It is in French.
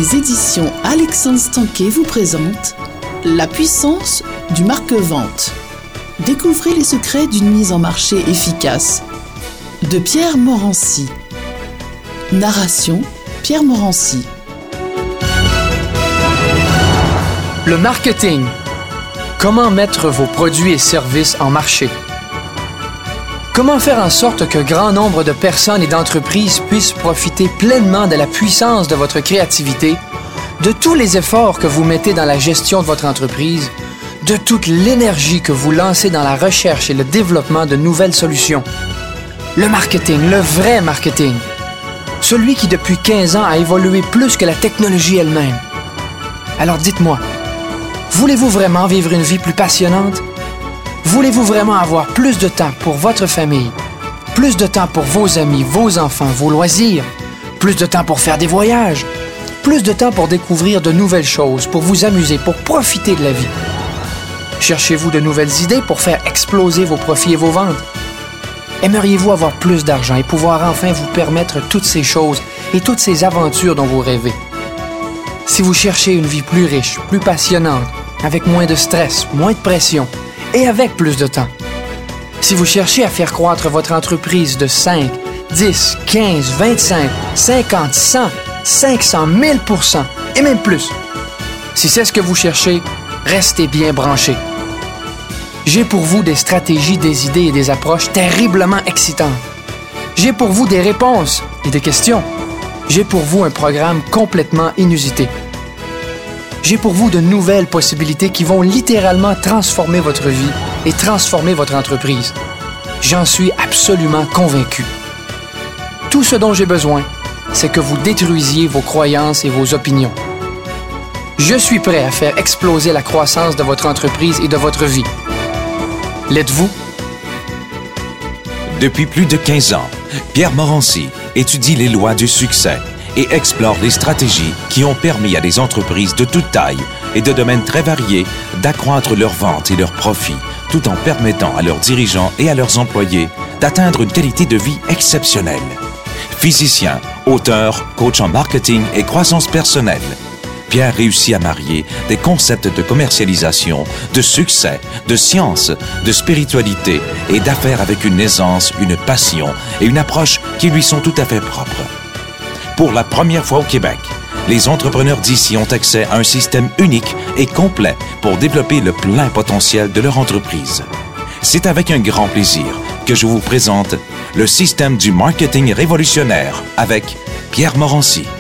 Les éditions Alexandre Stanquet vous présentent La puissance du marque-vente. Découvrez les secrets d'une mise en marché efficace. De Pierre Morancy. Narration Pierre Morancy. Le marketing. Comment mettre vos produits et services en marché? Comment faire en sorte qu'un grand nombre de personnes et d'entreprises puissent profiter pleinement de la puissance de votre créativité, de tous les efforts que vous mettez dans la gestion de votre entreprise, de toute l'énergie que vous lancez dans la recherche et le développement de nouvelles solutions? Le marketing, le vrai marketing. Celui qui depuis 15 ans a évolué plus que la technologie elle-même. Alors dites-moi, voulez-vous vraiment vivre une vie plus passionnante? Voulez-vous vraiment avoir plus de temps pour votre famille, plus de temps pour vos amis, vos enfants, vos loisirs, plus de temps pour faire des voyages, plus de temps pour découvrir de nouvelles choses, pour vous amuser, pour profiter de la vie? Cherchez-vous de nouvelles idées pour faire exploser vos profits et vos ventes? Aimeriez-vous avoir plus d'argent et pouvoir enfin vous permettre toutes ces choses et toutes ces aventures dont vous rêvez? Si vous cherchez une vie plus riche, plus passionnante, avec moins de stress, moins de pression, et avec plus de temps. Si vous cherchez à faire croître votre entreprise de 5, 10, 15, 25, 50, 100, 500, 1000% et même plus. Si c'est ce que vous cherchez, restez bien branchés. J'ai pour vous des stratégies, des idées et des approches terriblement excitantes. J'ai pour vous des réponses et des questions. J'ai pour vous un programme complètement inusité. J'ai pour vous de nouvelles possibilités qui vont littéralement transformer votre vie et transformer votre entreprise. J'en suis absolument convaincu. Tout ce dont j'ai besoin, c'est que vous détruisiez vos croyances et vos opinions. Je suis prêt à faire exploser la croissance de votre entreprise et de votre vie. L'êtes-vous? Depuis plus de 15 ans, Pierre Morancy étudie les lois du succès et explore les stratégies qui ont permis à des entreprises de toute taille et de domaines très variés d'accroître leurs ventes et leurs profits, tout en permettant à leurs dirigeants et à leurs employés d'atteindre une qualité de vie exceptionnelle. Physicien, auteur, coach en marketing et croissance personnelle, Pierre réussit à marier des concepts de commercialisation, de succès, de science, de spiritualité et d'affaires avec une aisance, une passion et une approche qui lui sont tout à fait propres. Pour la première fois au Québec, les entrepreneurs d'ici ont accès à un système unique et complet pour développer le plein potentiel de leur entreprise. C'est avec un grand plaisir que je vous présente le système du marketing révolutionnaire avec Pierre Morancy.